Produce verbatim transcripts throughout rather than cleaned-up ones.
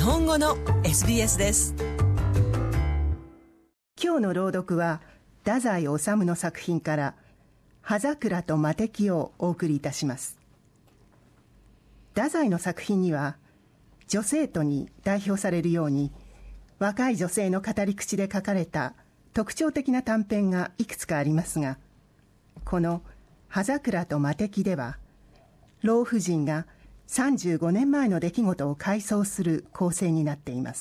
本語の エスビーエス です。 今日の朗読は太宰治の作品から葉桜と魔敵をお送りいたします。太宰の作品には女生徒に代表されるように若い女性の語り口で書かれた特徴的な短編がいくつかありますが、この葉桜と魔敵では老婦人がさんじゅうごねんまえの出来事を回想する構成になっています。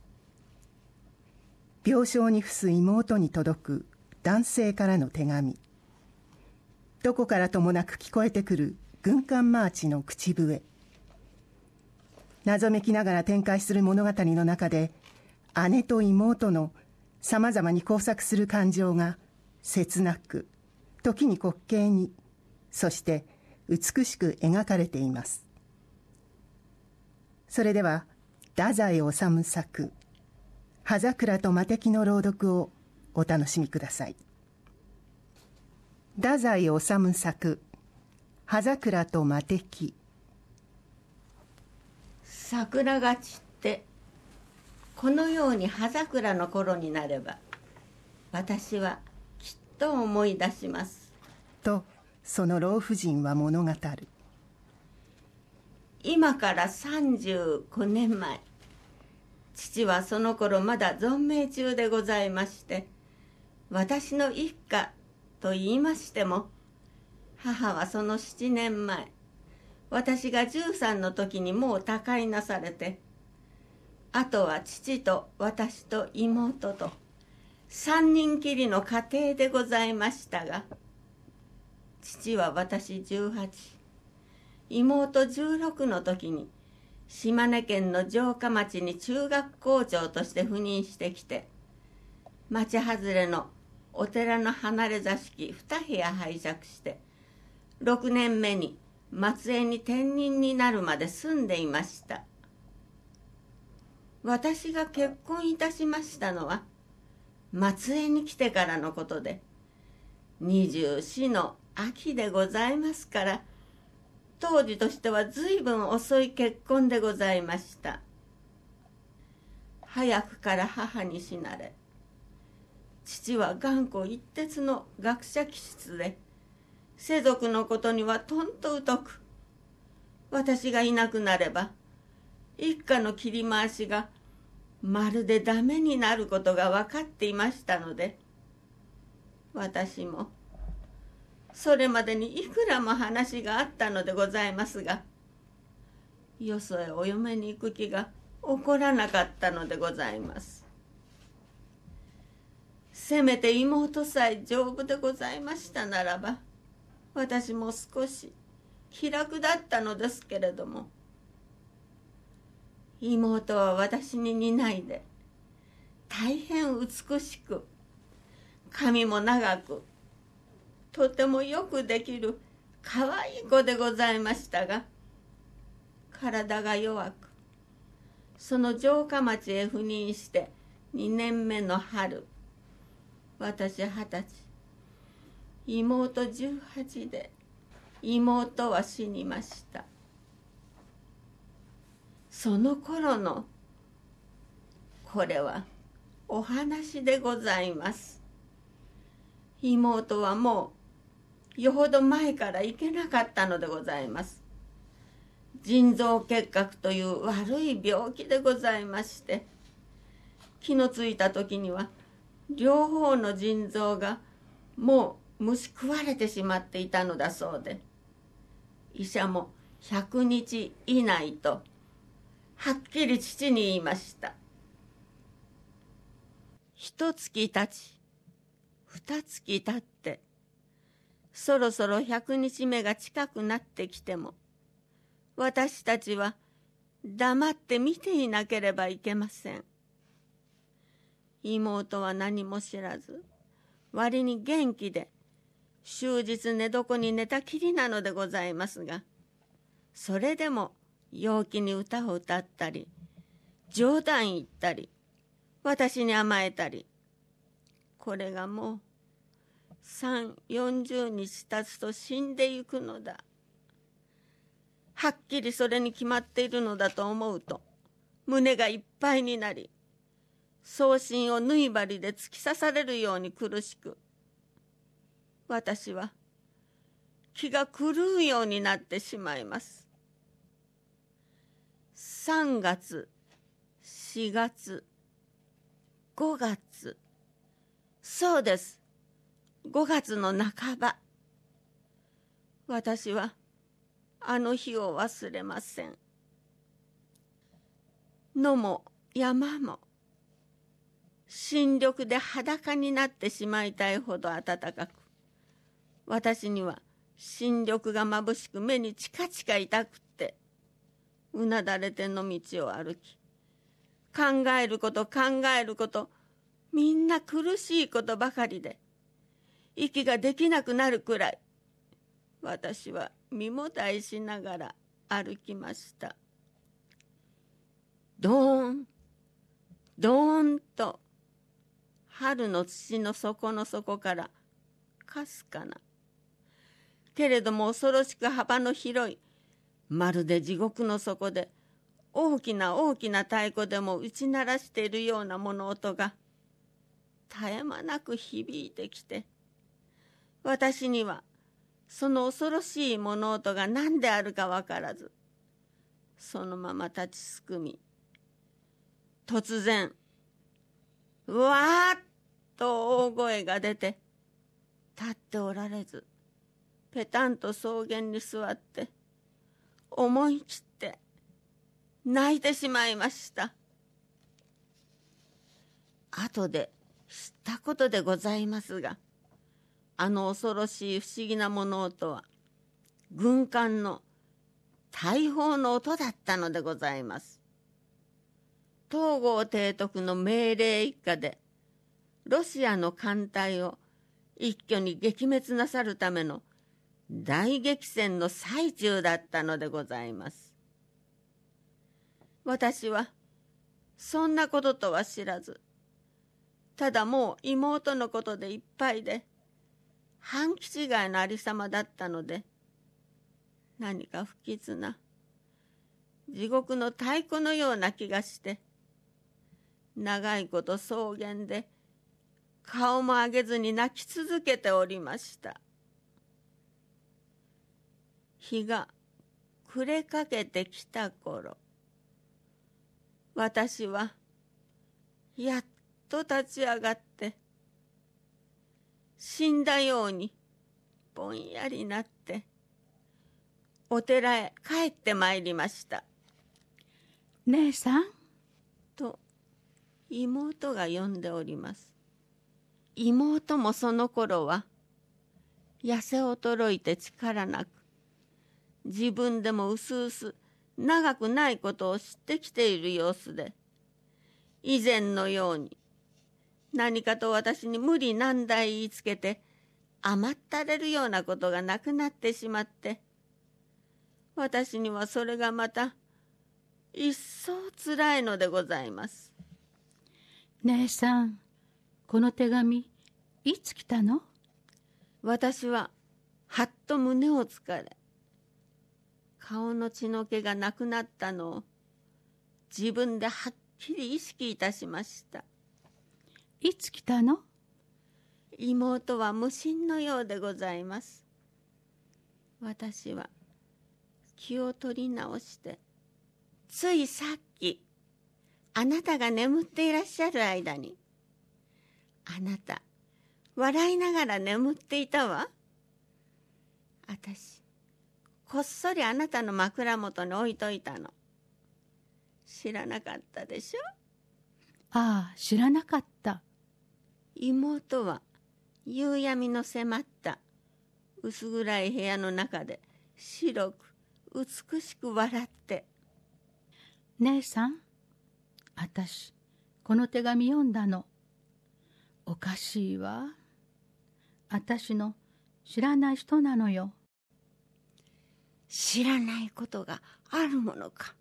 病床に伏す妹に届く男性からの手紙、どこからともなく聞こえてくる軍艦マーチの口笛、謎めきながら展開する物語の中で姉と妹のさまざまに交錯する感情が切なく、時に滑稽に、そして美しく描かれています。それでは太宰治作葉桜と魔敵の朗読をお楽しみください。太宰治作葉桜と魔敵。 桜が散ってこのように葉桜の頃になれば、私はきっと思い出しますとその老婦人は物語る。 今からさんじゅうごねんまえ、父はその頃まだ存命中でございまして、私の一家と言いましても、母はそのななねんまえ、私がじゅうさんの時にもう他界なされて、あとは父と私と妹と三人きりの家庭でございましたが、父は私じゅうはち、妹じゅうろくの時に島根県の城下町に中学校長として赴任してきて、町外れのお寺の離れ座敷に部屋拝借して、ろくねんめに松江に転任になるまで住んでいました。私が結婚いたしましたのは松江に来てからのことで、二十四の秋でございますから、当時としては随分遅い結婚でございました。早くから母に死なれ、父は頑固一徹の学者気質で、世俗のことにはとんと疎く、私がいなくなれば一家の切り回しがまるでダメになることが分かっていましたので、私もそれまでにいくらも話があったのでございますが、よそへお嫁に行く気が起こらなかったのでございます。せめて妹さえ丈夫でございましたならば、私も少し気楽だったのですけれども、妹は私に似ないで大変美しく、髪も長く、とてもよくできる可愛い子でございましたが、体が弱く、その城下町へ赴任してにねんめの春、私はたち、妹じゅうはちで妹は死にました。その頃のこれはお話でございます。妹はもうよほど前から行けなかったのでございます。腎臓結核という悪い病気でございまして、気のついた時には両方の腎臓がもう虫食われてしまっていたのだそうで、医者もひゃくにち以内とはっきり父に言いました。一月経ち二月経って、そろそろひゃくにちめが近くなってきても、私たちは黙って見ていなければいけません。妹は何も知らず、割に元気で、終日寝床に寝たきりなのでございますが、それでも陽気に歌を歌ったり、冗談言ったり、私に甘えたり、これがもう三四十日経つと死んでゆくのだ。はっきりそれに決まっているのだと思うと、 胸がいっぱいになり、送信を縫い針で突き刺されるように苦しく、私は気が狂うようになってしまいます。さんがつ、しがつ、ごがつ、そうです、ごがつの半ば、私はあの日を忘れません。野も山も新緑で裸になってしまいたいほど暖かく、私には新緑がまぶしく目にチカチカ痛くって、うなだれての道を歩き、考えること考えること、みんな苦しいことばかりで、息ができなくなるくらい、私は身もだえしながら歩きました。どーん、どーんと、春の土の底の底からかすかな、けれども恐ろしく幅の広い、まるで地獄の底で大きな大きな太鼓でも打ち鳴らしているような物音が絶え間なく響いてきて、私にはその恐ろしい物音が何であるか分からず、そのまま立ちすくみ、突然うわーっと大声が出て、立っておられず、ぺたんと草原に座って、思い切って泣いてしまいました。後で知ったことでございますが、あの恐ろしい不思議な物音は、軍艦の大砲の音だったのでございます。東郷提督の命令一下で、ロシアの艦隊を一挙に撃滅なさるための大激戦の最中だったのでございます。私はそんなこととは知らず、ただもう妹のことでいっぱいで、半気違いのありさまだったので、何か不吉な地獄の太鼓のような気がして、長いこと草原で顔も上げずに泣き続けておりました。日が暮れかけてきた頃、私はやっと立ち上がって、死んだようにぼんやりなってお寺へ帰ってまいりました。 姉さんと妹が呼んでおります。妹もその頃は痩せ衰えて力なく、自分でもうすうす長くないことを知ってきている様子で、以前のように何かと私に無理難題言いつけて甘ったれるようなことがなくなってしまって、私にはそれがまた一層つらいのでございます。 姉さん、この手紙いつ来たの？ 私ははっと胸をつかれ、顔の血の気がなくなったのを自分ではっきり意識いたしました。 いつ来たの？ 妹は無心のようでございます。私は気を取り直して、ついさっきあなたが眠っていらっしゃる間に、あなた笑いながら眠っていたわ。私こっそりあなたの枕元に置いといたの。知らなかったでしょ？ ああ、知らなかった。 妹は夕闇の迫った薄暗い部屋の中で白く美しく笑って、 姉さん、あたしこの手紙読んだの。おかしいわ。あたしの知らない人なのよ。 知らないことがあるものか。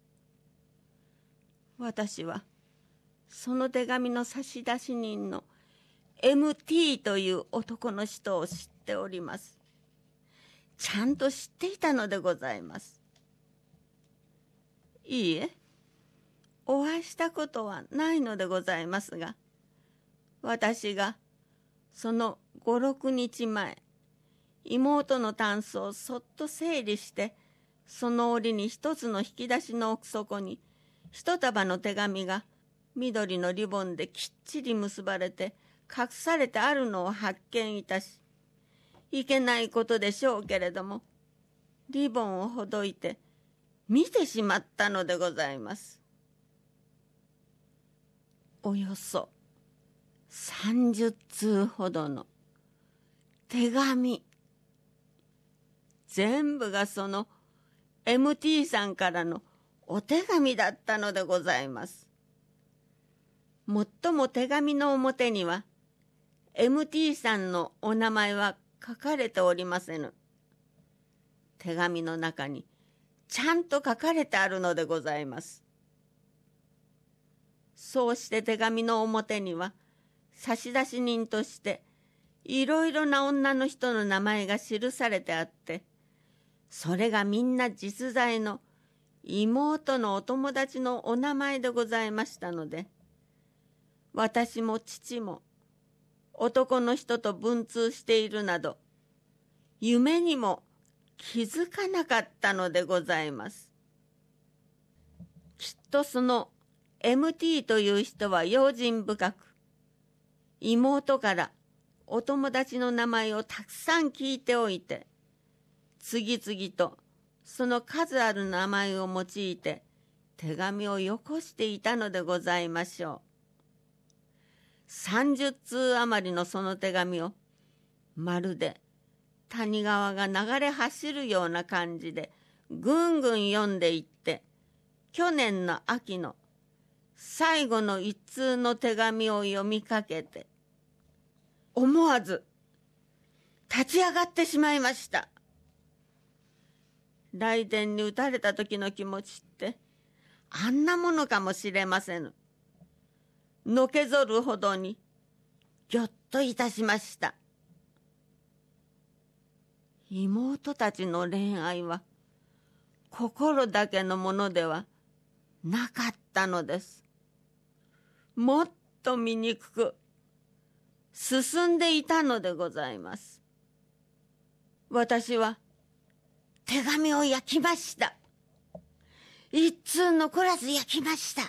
私はその手紙の差出人の エムティー という男の人を知っております。ちゃんと知っていたのでございます。いいえ、 お会いしたことはないのでございますが、私がその五六日前、妹のタンスをそっと整理して、その折に一つの引き出しの奥底に一束の手紙が緑のリボンできっちり結ばれて隠されてあるのを発見いたし、いけないことでしょうけれども、リボンをほどいて見てしまったのでございます。およそさんじゅっつうほどの手紙、全部がその エムティー さんからのお手紙だったのでございます。もっとも手紙の表には エムティー さんのお名前は書かれておりませぬ。手紙の中にちゃんと書かれてあるのでございます。そうして手紙の表には差出人としていろいろな女の人の名前が記されてあって、それがみんな実在の妹のお友達のお名前でございましたので、私も父も男の人と文通しているなど夢にも気づかなかったのでございます。きっとその エムティー という人は用心深く、妹からお友達の名前をたくさん聞いておいて、次々とその数ある名前を用いて手紙をよこしていたのでございましょう。さんじゅっつう余りのその手紙をまるで谷川が流れ走るような感じでぐんぐん読んでいって、去年の秋の最後の一通の手紙を読みかけて、思わず立ち上がってしまいました。雷電に打たれた時の気持ちってあんなものかもしれませぬ。のけぞるほどにぎょっといたしました。妹たちの恋愛は心だけのものではなかったのです。もっと醜く進んでいたのでございます。私は手紙を焼きました。一通残らず焼きました。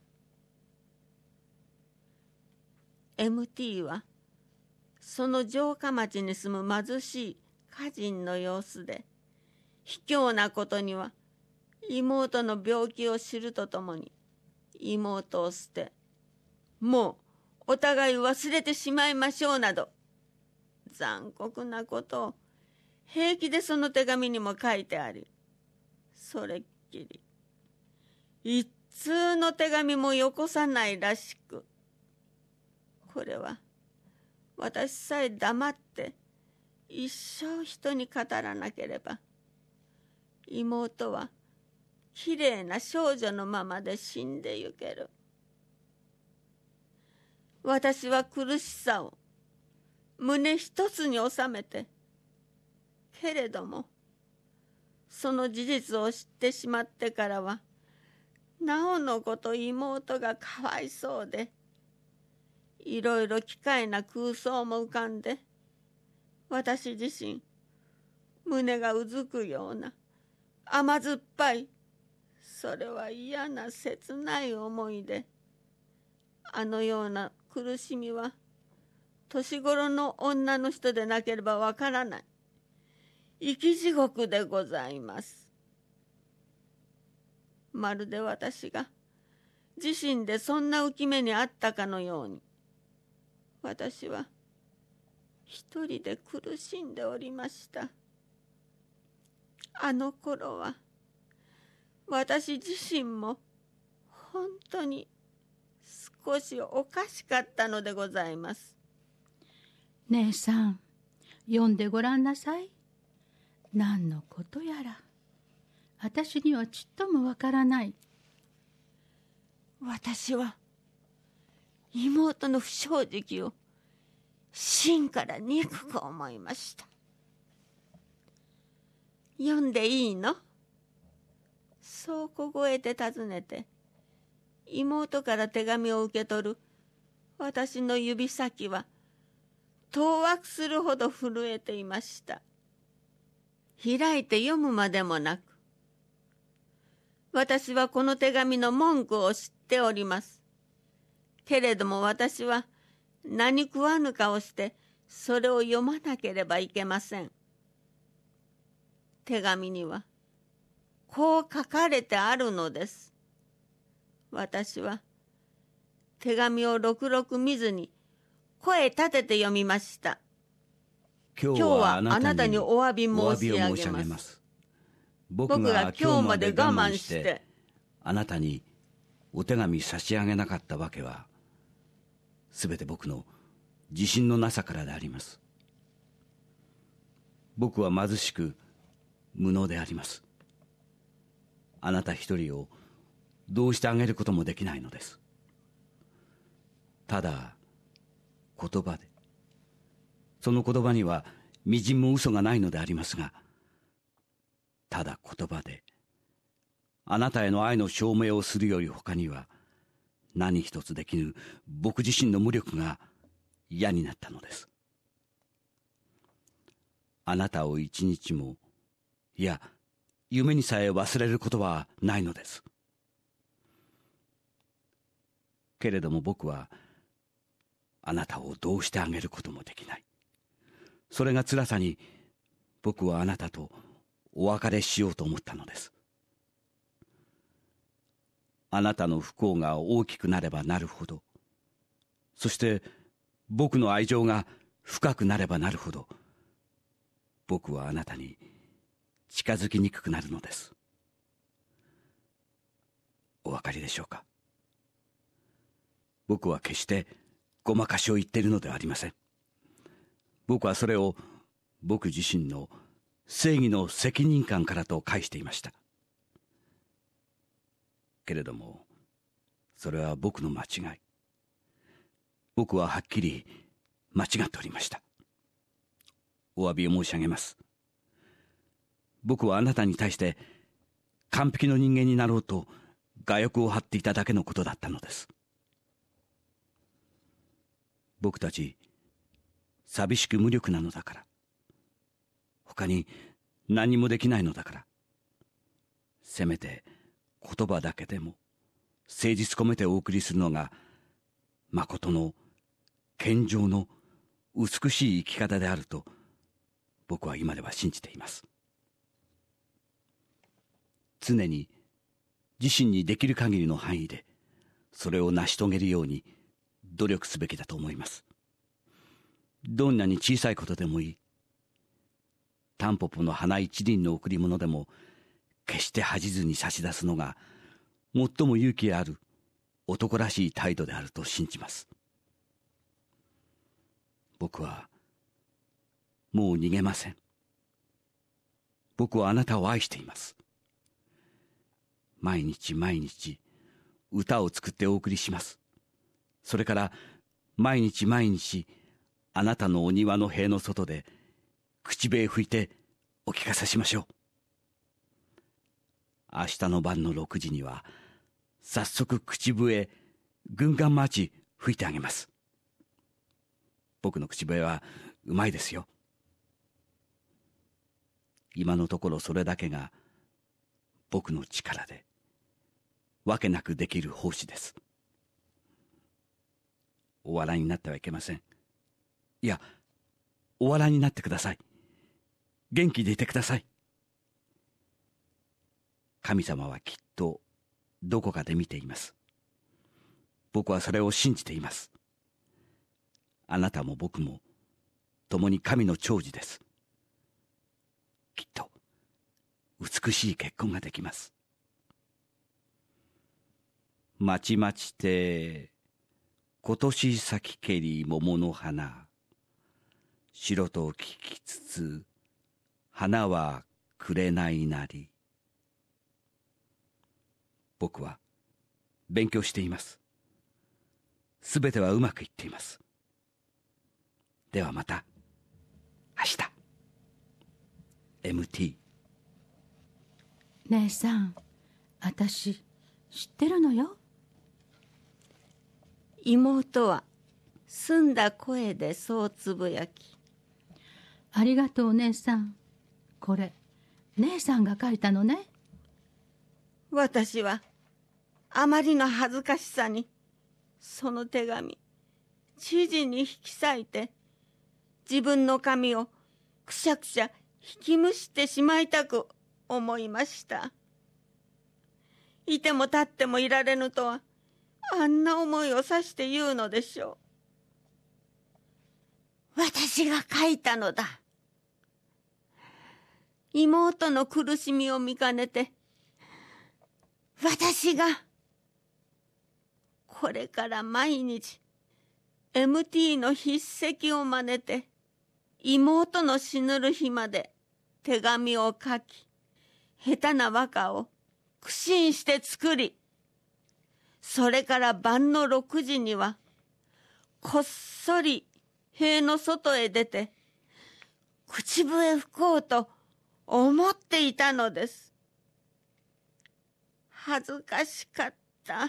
エムティー はその城下町に住む貧しい家人の様子で、卑怯なことには妹の病気を知るとともに妹を捨て、もうお互い忘れてしまいましょうなど残酷なことを平気でその手紙にも書いてあり、それっきり一通の手紙もよこさないらしく、これは私さえ黙って一生人に語らなければ、妹はきれいな少女のままで死んでゆける。私は苦しさを胸一つに収めて、けれどもその事実を知ってしまってからは、なおのこと妹がかわいそうで、いろいろ奇怪な空想も浮かんで、私自身胸がうずくような甘酸っぱい、それは嫌な切ない思いで、あのような苦しみは年頃の女の人でなければわからない生き地獄でございます。まるで私が自身でそんな浮き目にあったかのように、私は一人で苦しんでおりました。あの頃は私自身も本当に少しおかしかったのでございます。 姉さん、読んでごらんなさい。何のことやら私にはちっともわからない。 私は妹の不正直を心から憎く思いました。読んでいいの？そう小声で尋ねて、 妹から手紙を受け取る私の指先は当惑するほど震えていました。開いて読むまでもなく、私はこの手紙の文句を知っております。けれども私は何食わぬ顔してそれを読まなければいけません。手紙にはこう書かれてあるのです。私は手紙をろくろく見ずに声立てて読みました。 今日はあなたにお詫び申し上げます。僕が今日まで我慢してあなたにお手紙差し上げなかったわけは、すべて僕の自信のなさからであります。僕は貧しく無能であります。あなた一人をどうしてあげることもできないのです。ただ言葉で、その言葉にはみじんも嘘がないのでありますが、ただ言葉であなたへの愛の証明をするより他には何一つできぬ僕自身の無力が嫌になったのです。あなたを一日も、いや夢にさえ忘れることはないのです。けれども僕はあなたをどうしてあげることもできない。それが辛さに僕はあなたとお別れしようと思ったのです。あなたの不幸が大きくなればなるほど、そして僕の愛情が深くなればなるほど、僕はあなたに近づきにくくなるのです。お分かりでしょうか。僕は決してごまかしを言っているのではありません。僕はそれを僕自身の正義の責任感からと返していました。けれどもそれは僕の間違い。僕ははっきり間違っておりました。お詫びを申し上げます。僕はあなたに対して完璧の人間になろうと我欲を張っていただけのことだったのです。僕たち寂しく無力なのだから、他に何もできないのだから、せめて言葉だけでも誠実込めてお送りするのがまことの健常の美しい生き方であると僕は今では信じています。常に自身にできる限りの範囲でそれを成し遂げるように努力すべきだと思います。どんなに小さいことでもいい。タンポポの花一輪の贈り物でも決して恥じずに差し出すのが最も勇気ある男らしい態度であると信じます。僕はもう逃げません。僕はあなたを愛しています。毎日毎日歌を作ってお送りします。それから毎日毎日あなたのお庭の塀の外で口笛吹いてお聞かせしましょう。明日の晩のろくじには早速口笛軍艦マーチ吹いてあげます。僕の口笛はうまいですよ。今のところそれだけが僕の力でわけなくできる奉仕です。お笑いになってはいけません。いや、お笑いになってください。元気でいてください。神様はきっとどこかで見ています。僕はそれを信じています。あなたも僕も共に神の寵児です。きっと美しい結婚ができます。まちまちて今年咲きけり桃の花、白と聞きつつ花はくれないなり。僕は勉強しています。すべてはうまくいっています。ではまた明日。 エムティー。 姉さん、私知ってるのよ。 妹は澄んだ声でそうつぶやき、 ありがとう姉さん。これ姉さんが書いたのね。 私はあまりの恥ずかしさにその手紙知事に引き裂いて、自分の髪をくしゃくしゃ引きむしてしまいたく思いました。いても立ってもいられぬとは、あんな思いをさして言うのでしょう。私が書いたのだ。妹の苦しみを見かねて、私がこれから毎日 エムティー の筆跡を真似て、妹の死ぬる日まで手紙を書き、下手な和歌を苦心して作り、それから晩のろくじにはこっそり塀の外へ出て口笛吹こうと思っていたのです。恥ずかしかった。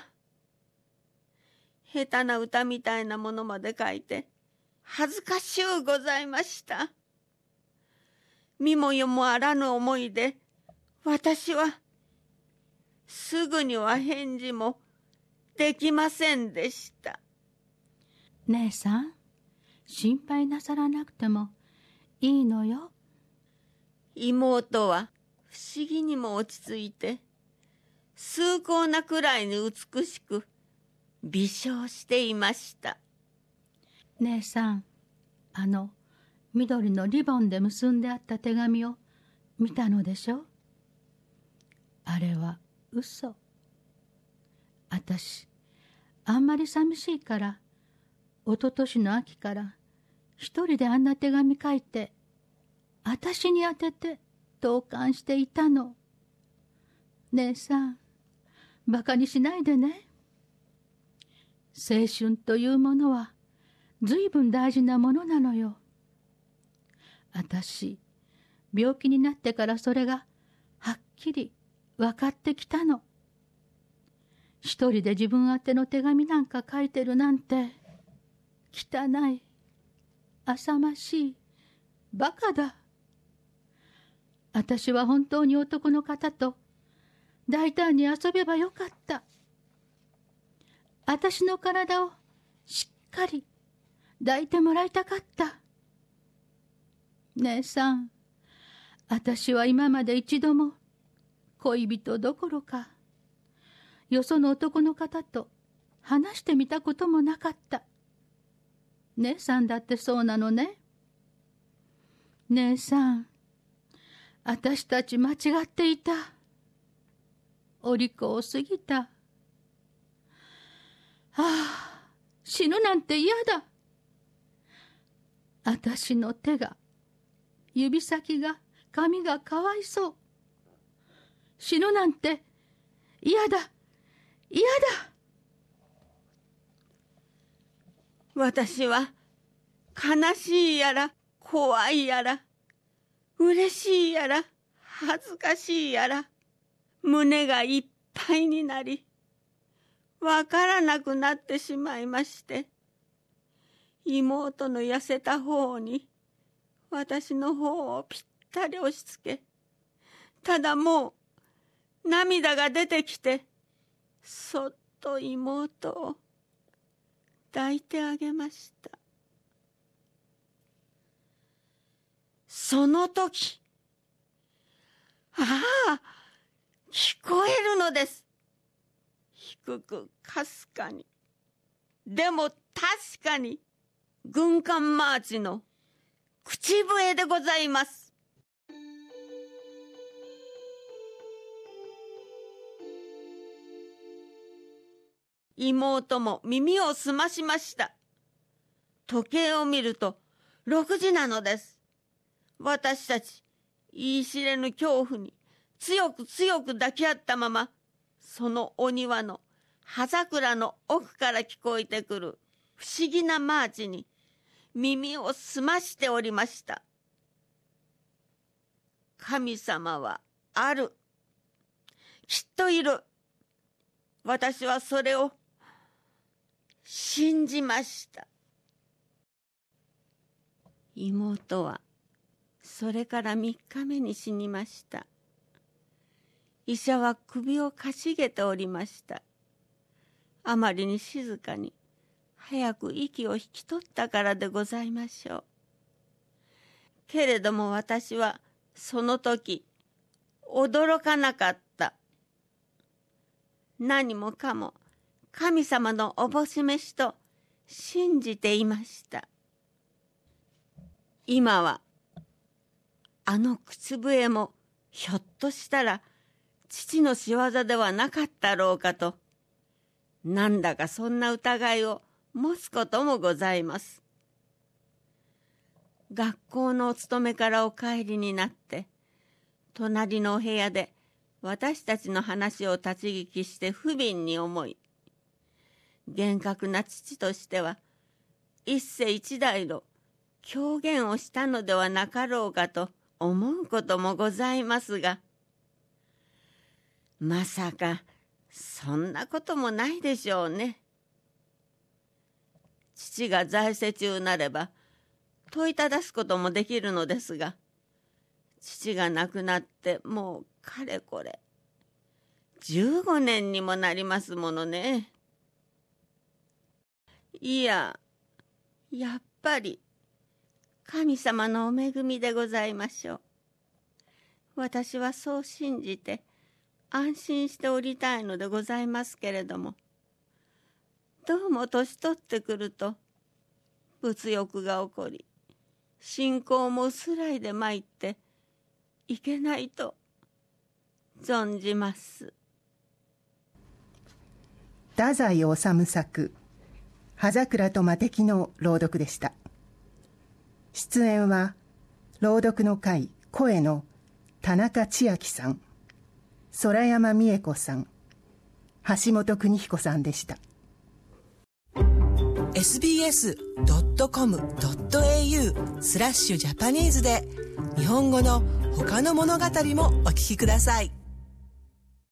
下手な歌みたいなものまで書いて恥ずかしゅうございました。身も世もあらぬ思いで、私はすぐには返事もできませんでした。 姉さん、心配なさらなくてもいいのよ。 妹は不思議にも落ち着いて、崇高なくらいに美しく微笑していました。 姉さん、あの緑のリボンで結んであった手紙を見たのでしょ。あれは嘘。あたしあんまり寂しいから、おととしの秋から一人であんな手紙書いて、あたしに宛てて投函していたの。姉さん、バカにしないでね。青春というものはずいぶん大事なものなのよ。あたし、病気になってからそれがはっきり分かってきたの。一人で自分宛ての手紙なんか書いてるなんて、汚い、浅ましい、バカだ。あたしは本当に男の方と大胆に遊べばよかった。あたしの体をしっかり抱いてもらいたかった。姉さん、あたしは今まで一度も恋人どころか、よその男の方と話してみたこともなかった。姉さんだってそうなのね。姉さん、あたしたち間違っていた。お利口を過ぎた。ああ、死ぬなんて嫌だ。あたしの手が、指先が、髪がかわいそう。死ぬなんて嫌だ、嫌だ。 私は悲しいやら怖いやら嬉しいやら恥ずかしいやら胸がいっぱいになり、わからなくなってしまいまして、妹の痩せた方に私の方をぴったり押し付け、ただもう涙が出てきて、そっと妹を抱いてあげました。その時、ああ、聞こえるのです。低くかすかに、でも確かに軍艦マーチの口笛でございます。妹も耳を澄ましました。時計を見るとろくじなのです。私たち言い知れぬ恐怖に強く強く抱き合ったまま、そのお庭の葉桜の奥から聞こえてくる不思議なマーチに耳を澄ましておりました。神様はある。きっといる。私はそれを信じました。妹はそれからみっかめに死にました。医者は首をかしげておりました。あまりに静かに早く息を引き取ったからでございましょう。けれども私はその時驚かなかった。何もかも神様のおぼしめしと信じていました。今はあの靴笛もひょっとしたら父の仕業ではなかったろうかと、なんだかそんな疑いを持つこともございます。学校のお勤めからお帰りになって、隣のお部屋で私たちの話を立ち聞きして不憫に思い、厳格な父としては一世一代の狂言をしたのではなかろうかと思うこともございますが、まさかそんなこともないでしょうね。父が在世中なれば問いただすこともできるのですが、父が亡くなってもうかれこれじゅうごねんにもなりますものね。いや、やっぱり神様のお恵みでございましょう。私はそう信じて安心しておりたいのでございますけれども、どうも年取ってくると物欲が起こり、信仰も薄らいでまいっていけないと存じます。 太宰治作「葉桜と魔敵」の朗読でした。出演は朗読の会声の田中千秋さん、空山美恵子さん、橋本邦彦さんでした。 エスビーエスドットコムドットエーユー スラッシュジャパニーズで日本語の他の物語もお聞きください。